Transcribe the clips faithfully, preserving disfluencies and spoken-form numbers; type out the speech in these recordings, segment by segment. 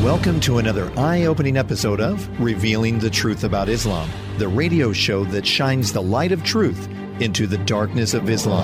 Welcome to another eye-opening episode of Revealing the Truth About Islam, the radio show that shines the light of truth into the darkness of Islam.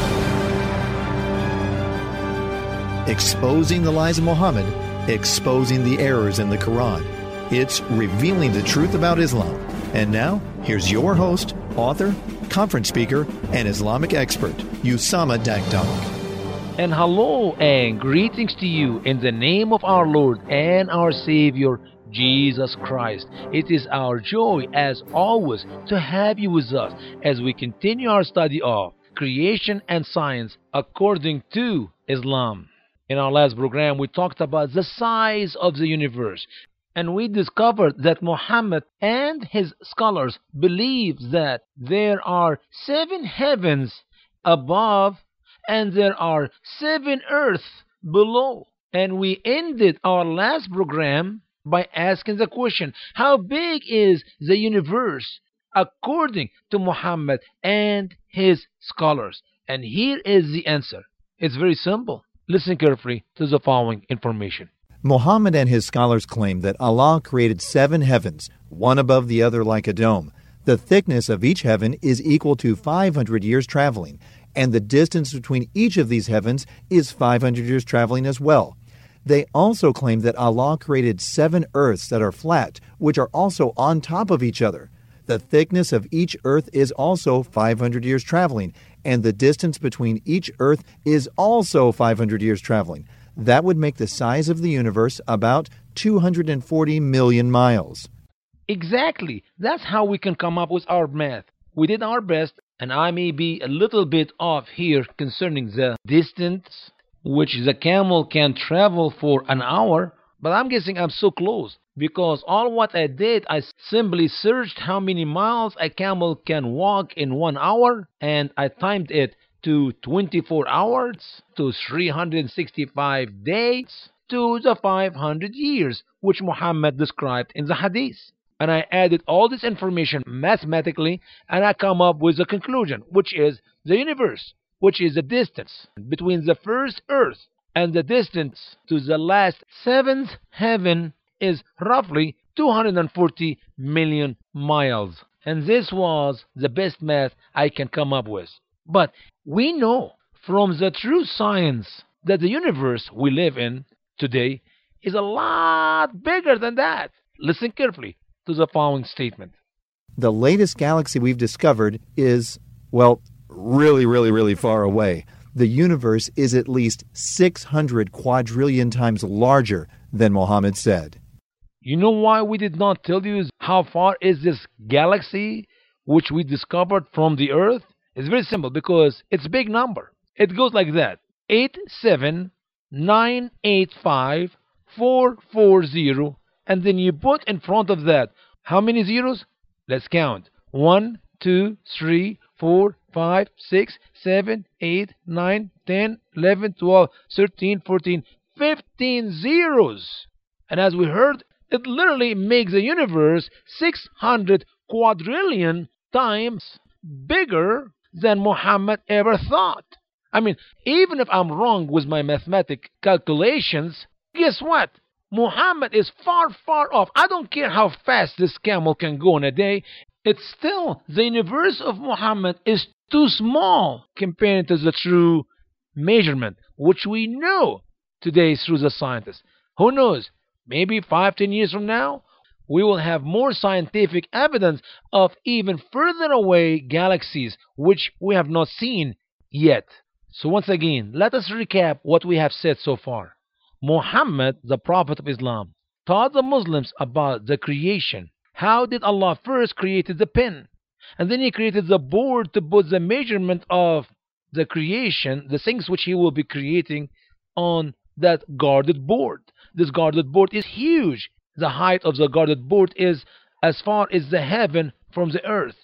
Exposing the lies of Muhammad, exposing the errors in the Quran. It's Revealing the Truth About Islam. And now, here's your host, author, conference speaker, and Islamic expert, Usama Dakdok. And hello and greetings to you in the name of our Lord and our Savior, Jesus Christ. It is our joy, as always, to have you with us as we continue our study of creation and science according to Islam. In our last program, we talked about the size of the universe, and we discovered that Muhammad and his scholars believe that there are seven heavens above and there are seven earths below. And we ended our last program by asking the question, how big is the universe according to Muhammad and his scholars? And here is the answer. It's very simple. Listen carefully to the following information. Muhammad and his scholars claim that Allah created seven heavens, one above the other like a dome. The thickness of each heaven is equal to five hundred years traveling, and the distance between each of these heavens is five hundred years traveling as well. They also claim that Allah created seven earths that are flat, which are also on top of each other. The thickness of each earth is also five hundred years traveling, and the distance between each earth is also five hundred years traveling. That would make the size of the universe about two hundred forty million miles. Exactly. That's how we can come up with our math. We did our best, and I may be a little bit off here concerning the distance which the camel can travel for an hour, but I'm guessing I'm so close, because all what I did, I simply searched how many miles a camel can walk in one hour, and I timed it to twenty-four hours, to three hundred sixty-five days, to the five hundred years, which Muhammad described in the hadith. And I added all this information mathematically, and I come up with a conclusion, which is the universe, which is the distance between the first earth and the distance to the last seventh heaven is roughly two hundred forty million miles. And this was the best math I can come up with. But we know from the true science that the universe we live in today is a lot bigger than that. Listen carefully to the following statement. The latest galaxy we've discovered is, well, really, really, really far away. The universe is at least six hundred quadrillion times larger than Muhammad said. You know why we did not tell you how far is this galaxy which we discovered from the Earth? It's very simple, because it's a big number. It goes like that. eight seven nine eight five four four zero, and then you put in front of that how many zeros? Let's count. one, two, three, four, five, six, seven, eight, nine, ten, eleven, twelve, thirteen, fourteen, fifteen zeros. And as we heard, it literally makes the universe six hundred quadrillion times bigger than Muhammad ever thought. I mean, even if I'm wrong with my mathematic calculations, guess what? Muhammad is far, far off. I don't care how fast this camel can go in a day. It's still, the universe of Muhammad is too small compared to the true measurement, which we know today through the scientists. Who knows? Maybe five, ten years from now, we will have more scientific evidence of even further away galaxies which we have not seen yet. So once again, let us recap what we have said so far. Muhammad, the Prophet of Islam, taught the Muslims about the creation. How did Allah first created the pen? And then He created the board to put the measurement of the creation, the things which He will be creating on that guarded board. This guarded board is huge. The height of the guarded board is as far as the heaven from the earth.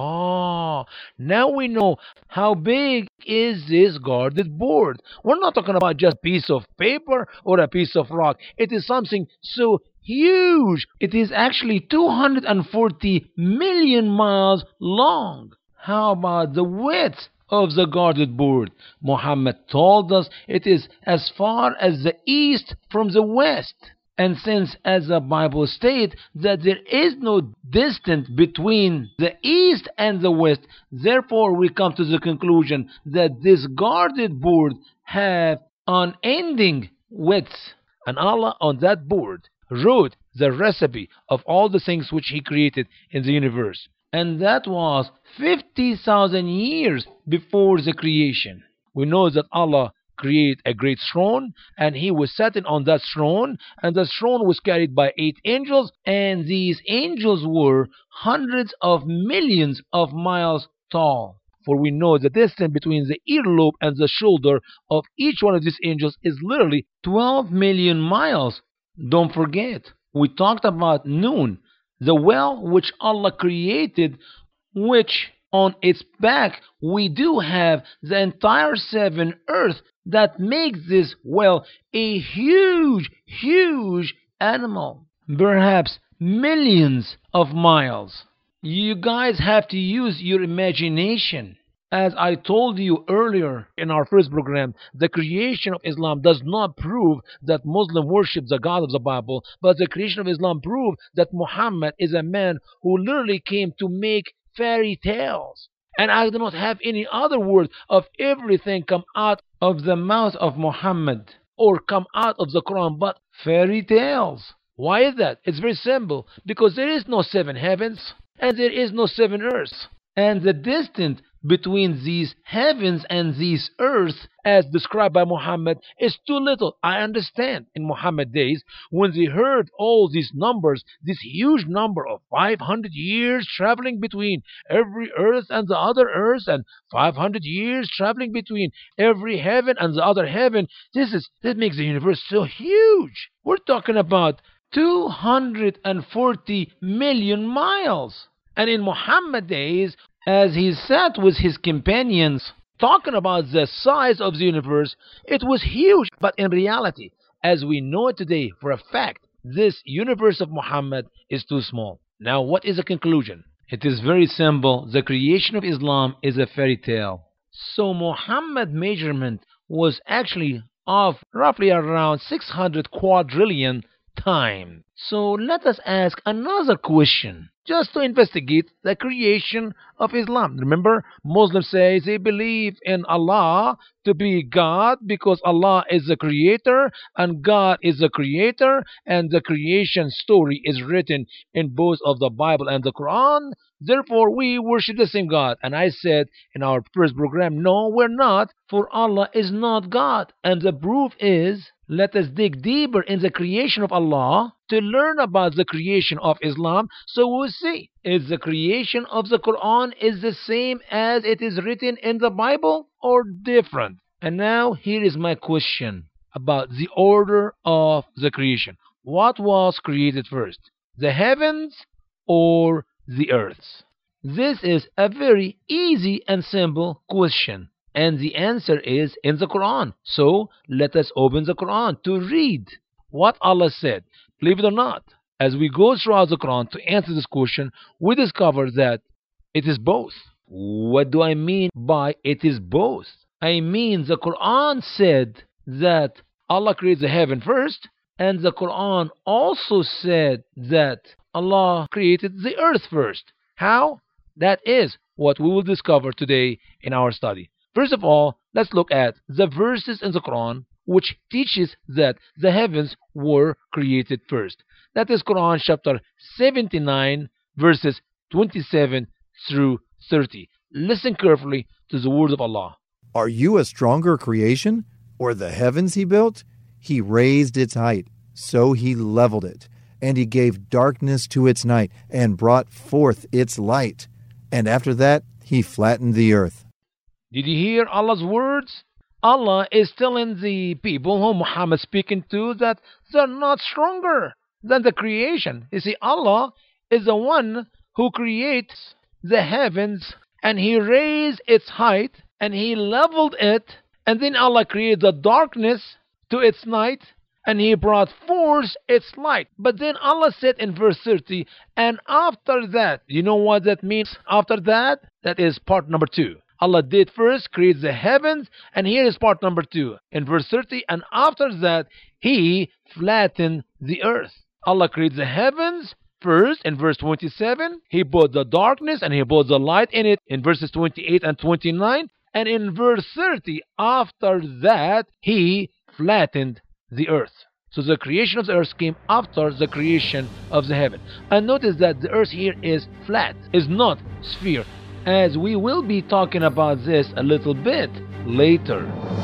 Ah, now we know how big is this guarded board. We're not talking about just a piece of paper or a piece of rock. It is something so huge. It is actually two hundred forty million miles long. How about the width of the guarded board? Muhammad told us it is as far as the east from the west. And since, as the Bible states, that there is no distance between the east and the west, therefore we come to the conclusion that this guarded board have unending width. And Allah on that board wrote the recipe of all the things which He created in the universe. And that was fifty thousand years before the creation. We know that Allah create a great throne, and He was sitting on that throne, and the throne was carried by eight angels, and these angels were hundreds of millions of miles tall. For we know the distance between the earlobe and the shoulder of each one of these angels is literally twelve million miles. Don't forget, we talked about Noon, the well which Allah created, which on its back we do have the entire seven earth that makes this well a huge, huge animal, perhaps millions of miles. You guys have to use your imagination. As I told you earlier in our first program, the creation of Islam does not prove that Muslim worship the God of the Bible, but the creation of Islam proves that Muhammad is a man who literally came to make fairy tales. And I do not have any other word of everything come out of the mouth of Muhammad or come out of the Quran but fairy tales. Why is that? It's very simple. Because there is no seven heavens and there is no seven earths. And the distance between these heavens and these earths, as described by Muhammad, is too little. I understand in Muhammad days, when they heard all these numbers, this huge number of five hundred years traveling between every earth and the other earth, and five hundred years traveling between every heaven and the other heaven, this is that makes the universe so huge. We're talking about two hundred forty million miles. And in Muhammad days, as he sat with his companions talking about the size of the universe, it was huge. But in reality, as we know it today for a fact, this universe of Muhammad is too small. Now, what is the conclusion? It is very simple. The creation of Islam is a fairy tale. So Muhammad's measurement was actually of roughly around six hundred quadrillion times. So let us ask another question, just to investigate the creation of Islam. Remember, Muslims say they believe in Allah to be God because Allah is the creator and God is the creator, and the creation story is written in both of the Bible and the Quran. Therefore, we worship the same God. And I said in our first program, no, we're not, for Allah is not God. And the proof is, let us dig deeper in the creation of Allah to learn about the creation of Islam, so we'll see, is the creation of the Quran is the same as it is written in the Bible or different? And now here is my question about the order of the creation. What was created first, the heavens or the earth? This is a very easy and simple question, and the answer is in the Quran. So let us open the Quran to read what Allah said. Believe it or not, as we go throughout the Quran to answer this question, we discover that it is both. What do I mean by it is both? I mean the Quran said that Allah created the heaven first, and the Quran also said that Allah created the earth first. How? That is what we will discover today in our study. First of all, let's look at the verses in the Quran which teaches that the heavens were created first. That is Quran chapter seventy-nine, verses twenty-seven through thirty. Listen carefully to the word of Allah. Are you a stronger creation, or the heavens He built? He raised its height, so He leveled it, and He gave darkness to its night, and brought forth its light. And after that, He flattened the earth. Did you hear Allah's words? Allah is telling the people whom Muhammad is speaking to that they're not stronger than the creation. You see, Allah is the one who creates the heavens, and He raised its height, and He leveled it, and then Allah created the darkness to its night, and He brought forth its light. But then Allah said in verse thirty, and after that, you know what that means? After that, that is part number two. Allah did first create the heavens, and here is part number two. In verse thirty, and after that, He flattened the earth. Allah created the heavens first in verse twenty-seven. He put the darkness and He put the light in it in verses twenty-eight and twenty-nine. And in verse thirty, after that, He flattened the earth. So the creation of the earth came after the creation of the heaven. And notice that the earth here is flat, is not sphere, as we will be talking about this a little bit later.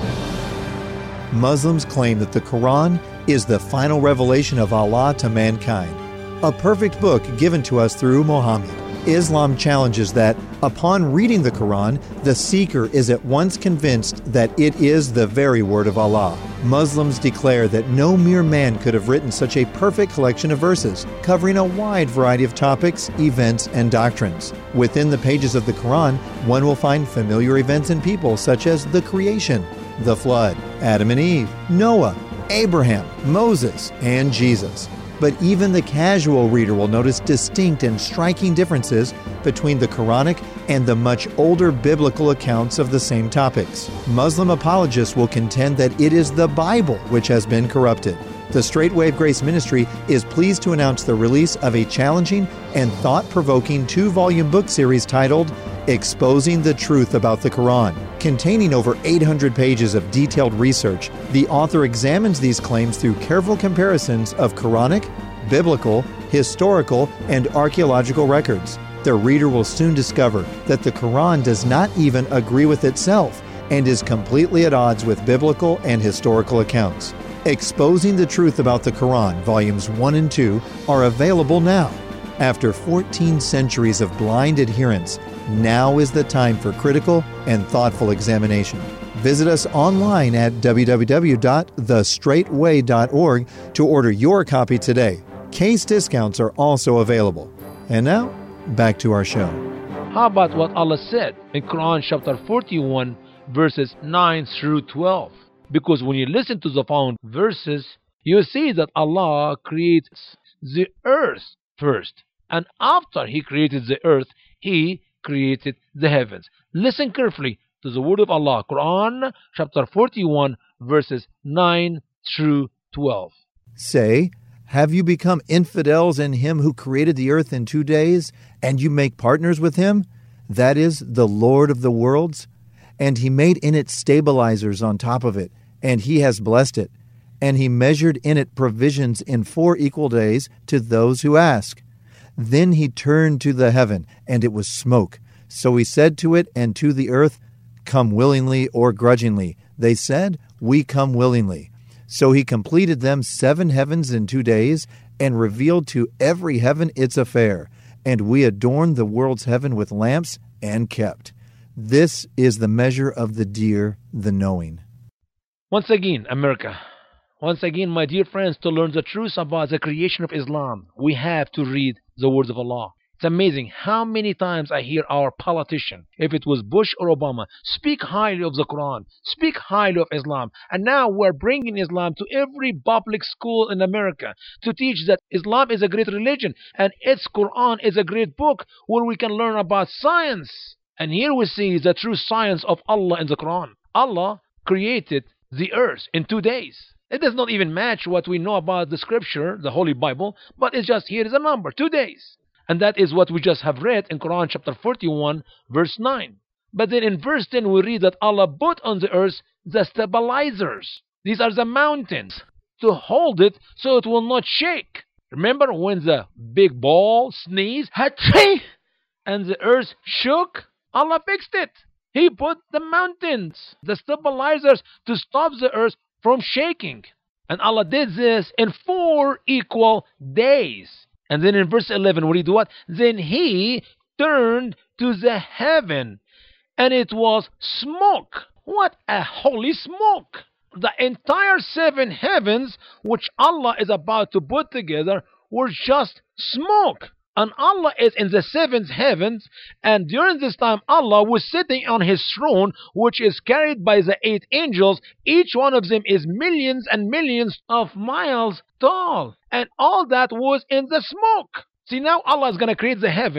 Muslims claim that the Quran is the final revelation of Allah to mankind, a perfect book given to us through Muhammad. Islam challenges that, upon reading the Quran, the seeker is at once convinced that it is the very word of Allah. Muslims declare that no mere man could have written such a perfect collection of verses, covering a wide variety of topics, events, and doctrines. Within the pages of the Quran, one will find familiar events and people such as the creation, the flood, Adam and Eve, Noah, Abraham, Moses, and Jesus. But even the casual reader will notice distinct and striking differences between the Quranic and the much older biblical accounts of the same topics. Muslim apologists will contend that it is the Bible which has been corrupted. The Straight Wave Grace Ministry is pleased to announce the release of a challenging and thought-provoking two-volume book series titled Exposing the Truth About the Quran. Containing over eight hundred pages of detailed research, the author examines these claims through careful comparisons of Quranic, biblical, historical, and archaeological records. The reader will soon discover that the Quran does not even agree with itself and is completely at odds with biblical and historical accounts. Exposing the Truth About the Quran, Volumes one and two, are available now. After fourteen centuries of blind adherence, now is the time for critical and thoughtful examination. Visit us online at w w w dot the straight way dot org to order your copy today. Case discounts are also available. And now, back to our show. How about what Allah said in Quran chapter forty-one, verses nine through twelve? Because when you listen to the following verses, you see that Allah creates the earth first. And after He created the earth, He created the heavens. Listen carefully to the word of Allah, Quran chapter forty-one, verses nine through twelve. Say, have you become infidels in Him who created the earth in two days, and you make partners with Him? That is the Lord of the worlds. And He made in it stabilizers on top of it, and He has blessed it. And He measured in it provisions in four equal days to those who ask. Then He turned to the heaven, and it was smoke. So He said to it and to the earth, come willingly or grudgingly. They said, we come willingly. So He completed them seven heavens in two days, and revealed to every heaven its affair. And we adorned the world's heaven with lamps, and kept. This is the measure of the dear, the knowing. Once again, America. Once again, my dear friends, to learn the truth about the creation of Islam, we have to read the words of Allah. It's amazing how many times I hear our politician, if it was Bush or Obama, speak highly of the Quran, speak highly of Islam. And now we're bringing Islam to every public school in America to teach that Islam is a great religion and its Quran is a great book where we can learn about science. And here we see the true science of Allah in the Quran. Allah created the earth in two days. It does not even match what we know about the scripture, the Holy Bible, but it's just here is a number, two days. And that is what we just have read in Quran chapter forty-one, verse nine. But then in verse ten we read that Allah put on the earth the stabilizers. These are the mountains to hold it so it will not shake. Remember when the big ball sneezed, hatchi, and the earth shook? Allah fixed it. He put the mountains, the stabilizers, to stop the earth from shaking. And Allah did this in four equal days. And then in verse eleven, we read what? Then He turned to the heaven, and it was smoke. What a holy smoke! The entire seven heavens, which Allah is about to put together, were just smoke. And Allah is in the seventh heavens, and during this time Allah was sitting on His throne, which is carried by the eight angels. Each one of them is millions and millions of miles tall, and all that was in the smoke. See, now Allah is going to create the heaven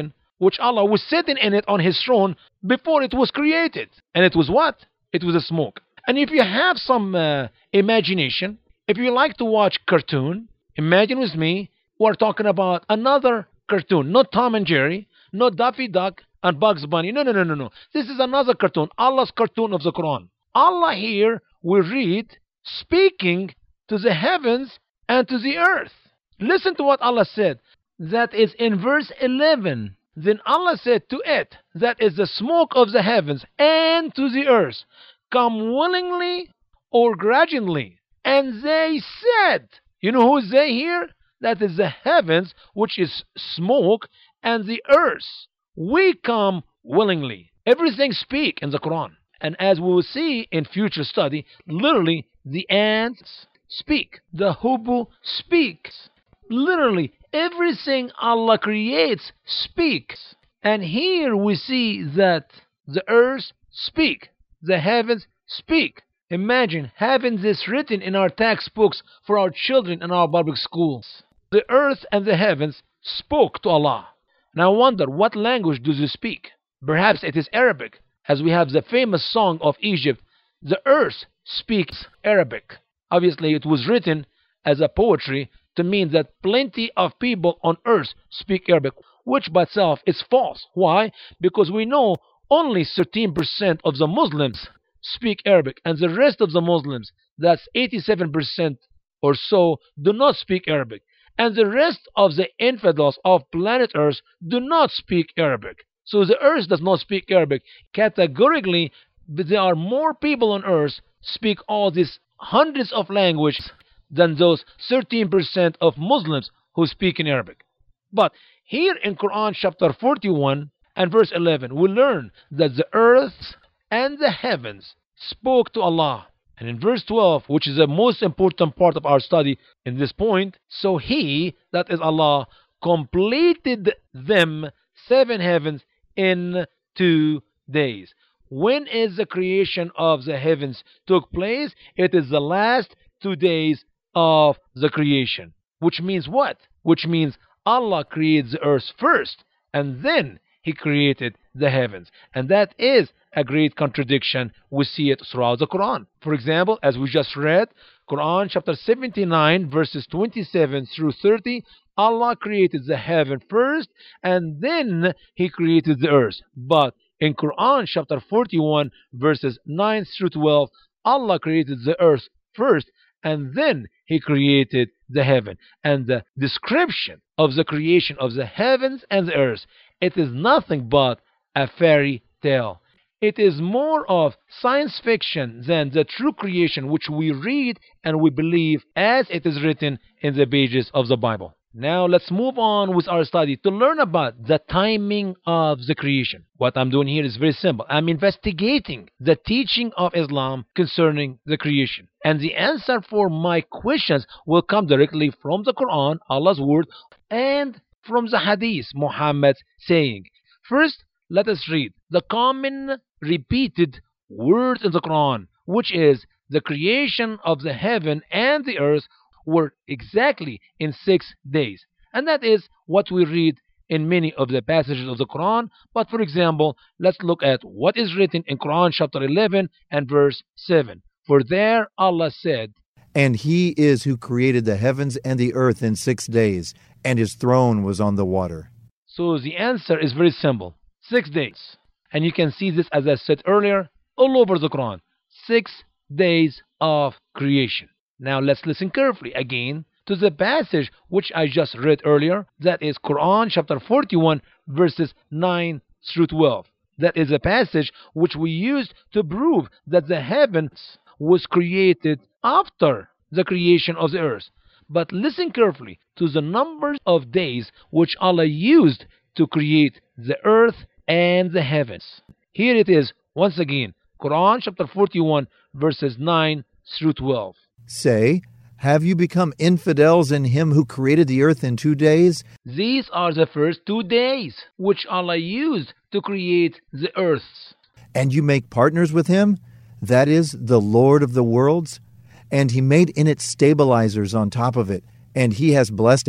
which Allah was sitting in it on His throne before it was created. And it was what? It was a smoke. And if you have some uh, imagination, if you like to watch cartoon, imagine with me, we're talking about another cartoon, not Tom and Jerry, not Daffy Duck and Bugs Bunny. No, no, no, no, no. This is another cartoon, Allah's cartoon of the Quran. Allah here will read, speaking to the heavens and to the earth. Listen to what Allah said. That is in verse eleven. Then Allah said to it, that is the smoke of the heavens, and to the earth, come willingly or grudgingly. And they said, you know who is they here? That is the heavens, which is smoke, and the earth. We come willingly. Everything speak in the Quran. And as we will see in future study, literally the ants speak. The hubu speaks. Literally everything Allah creates speaks. And here we see that the earth speak. The heavens speak. Imagine having this written in our textbooks for our children in our public schools. The earth and the heavens spoke to Allah. Now I wonder, what language do they speak? Perhaps it is Arabic, as we have the famous song of Egypt, the earth speaks Arabic. Obviously it was written as a poetry to mean that plenty of people on earth speak Arabic, which by itself is false. Why? Because we know only thirteen percent of the Muslims speak Arabic, and the rest of the Muslims, that's eighty-seven percent or so, do not speak Arabic. And the rest of the infidels of planet Earth do not speak Arabic. So the earth does not speak Arabic. Categorically, there are more people on earth speak all these hundreds of languages than those thirteen percent of Muslims who speak in Arabic. But here in Quran chapter forty-one and verse eleven, we learn that the earth and the heavens spoke to Allah. And in verse twelve, which is the most important part of our study in this point, so He, that is Allah, completed them, seven heavens, in two days. When is the creation of the heavens took place? It is the last two days of the creation. Which means what? Which means Allah created the earth first, and then He created the heavens. And that is a great contradiction. We see it throughout the Quran. For example, as we just read, Quran chapter seventy-nine verses twenty-seven through thirty, Allah created the heaven first and then He created the earth. But in Quran chapter forty-one verses nine through twelve, Allah created the earth first and then He created the heaven. And the description of the creation of the heavens and the earth, it is nothing but a fairy tale. It is more of science fiction than the true creation which we read and we believe as it is written in the pages of the Bible. Now let's move on with our study to learn about the timing of the creation. What I'm doing here is very simple. I'm investigating the teaching of Islam concerning the creation. And the answer for my questions will come directly from the Quran, Allah's word, and from the Hadith, Muhammad's saying. First, let us read the common repeated word in the Quran, which is the creation of the heaven and the earth were exactly in six days. And that is what we read in many of the passages of the Quran. But for example, let's look at what is written in Quran chapter eleven and verse seven. For there Allah said, "And He is who created the heavens and the earth in six days, and His throne was on the water." So the answer is very simple. Six days. And you can see this, as I said earlier, all over the Quran. Six days of creation. Now let's listen carefully again to the passage which I just read earlier. That is Quran chapter forty-one verses nine through twelve. That is a passage which we used to prove that the heavens was created after the creation of the earth. But listen carefully to the numbers of days which Allah used to create the earth and the heavens. Here it is once again, Quran chapter forty-one verses nine through twelve. Say, have you become infidels in Him who created the earth in two days? These are the first two days which Allah used to create the earth. And you make partners with Him? That is, the Lord of the worlds? And He made in it stabilizers on top of it, and He has blessed it.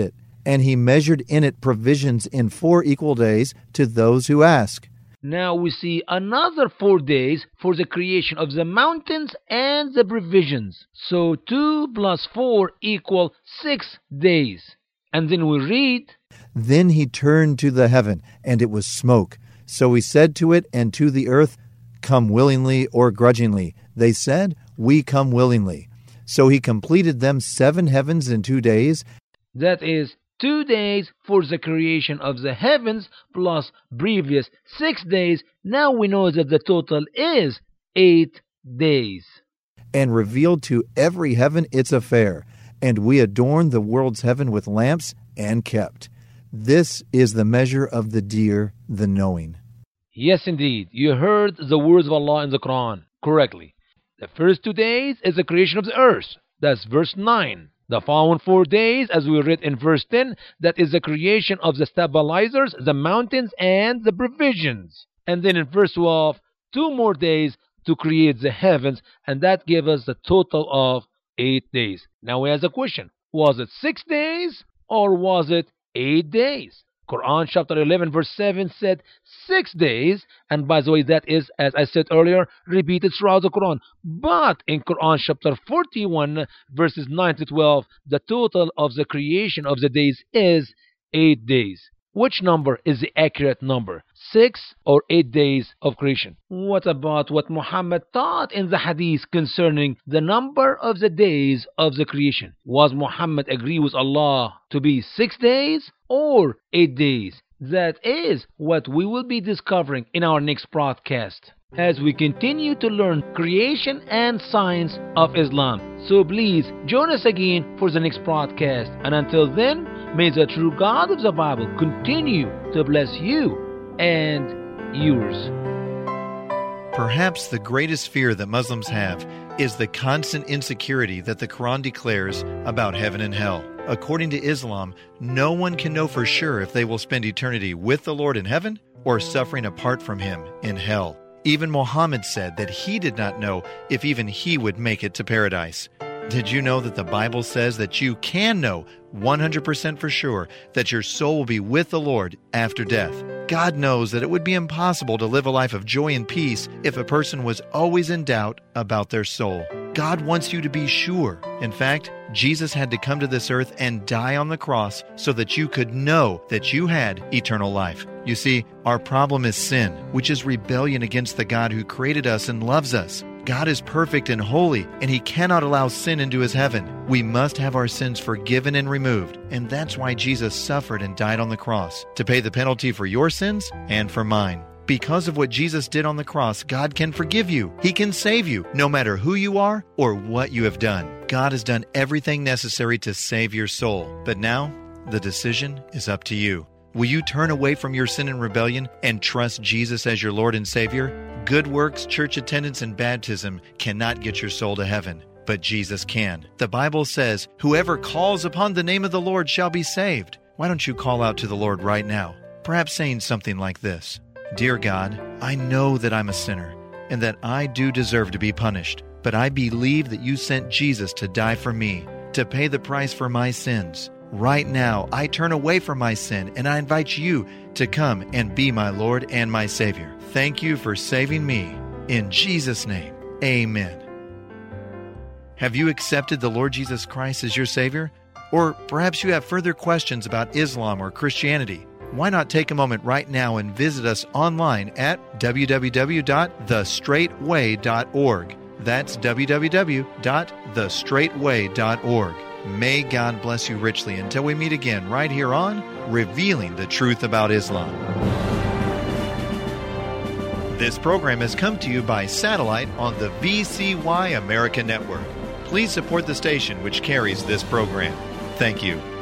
and he measured in it provisions in four equal days to those who ask. Now we see another four days for the creation of the mountains and the provisions. So two plus four equal six days. And then we read, Then he turned to the heaven, and it was smoke. So he said to it and to the earth, Come willingly or grudgingly. They said, We come willingly. So he completed them seven heavens in two days. That is two days for the creation of the heavens plus previous six days. Now we know that the total is eight days. And revealed to every heaven its affair. And we adorned the world's heaven with lamps and kept. This is the measure of the deer, the knowing. Yes, indeed. You heard the words of Allah in the Quran correctly. The first two days is the creation of the earth. That's verse nine. The following four days, as we read in verse ten, that is the creation of the stabilizers, the mountains, and the provisions. And then in verse twelve, two more days to create the heavens, and that gives us the total of eight days. Now we ask a question. Was it six days or was it eight days? Quran chapter eleven verse seven said six days, and by the way that is, as I said earlier, repeated throughout the Quran. But in Quran chapter forty-one verses nine to twelve, the total of the creation of the days is eight days. Which number is the accurate number? Six or eight days of creation? What about what Muhammad taught in the hadith concerning the number of the days of the creation? Was Muhammad agree with Allah to be six days or eight days? That is what we will be discovering in our next broadcast as we continue to learn creation and science of Islam. So please join us again for the next broadcast. And until then, may the true God of the Bible continue to bless you and yours. Perhaps the greatest fear that Muslims have is the constant insecurity that the Quran declares about heaven and hell. According to Islam, no one can know for sure if they will spend eternity with the Lord in heaven or suffering apart from Him in hell. Even Muhammad said that he did not know if even he would make it to paradise. Did you know that the Bible says that you can know one hundred percent for sure that your soul will be with the Lord after death? God knows that it would be impossible to live a life of joy and peace if a person was always in doubt about their soul. God wants you to be sure. In fact, Jesus had to come to this earth and die on the cross so that you could know that you had eternal life. You see, our problem is sin, which is rebellion against the God who created us and loves us. God is perfect and holy, and He cannot allow sin into His heaven. We must have our sins forgiven and removed, and that's why Jesus suffered and died on the cross, to pay the penalty for your sins and for mine. Because of what Jesus did on the cross, God can forgive you. He can save you, no matter who you are or what you have done. God has done everything necessary to save your soul. But now, the decision is up to you. Will you turn away from your sin and rebellion and trust Jesus as your Lord and Savior? Good works, church attendance, and baptism cannot get your soul to heaven, but Jesus can. The Bible says, whoever calls upon the name of the Lord shall be saved. Why don't you call out to the Lord right now? Perhaps saying something like this: Dear God, I know that I'm a sinner and that I do deserve to be punished, but I believe that you sent Jesus to die for me, to pay the price for my sins. Right now, I turn away from my sin and I invite you to come and be my Lord and my Savior. Thank you for saving me. In Jesus' name, amen. Have you accepted the Lord Jesus Christ as your Savior? Or perhaps you have further questions about Islam or Christianity. Why not take a moment right now and visit us online at w w w dot the straight way dot org. That's w w w dot the straight way dot org. May God bless you richly until we meet again right here on Revealing the Truth About Islam. This program has come to you by satellite on the V C Y America Network. Please support the station which carries this program. Thank you.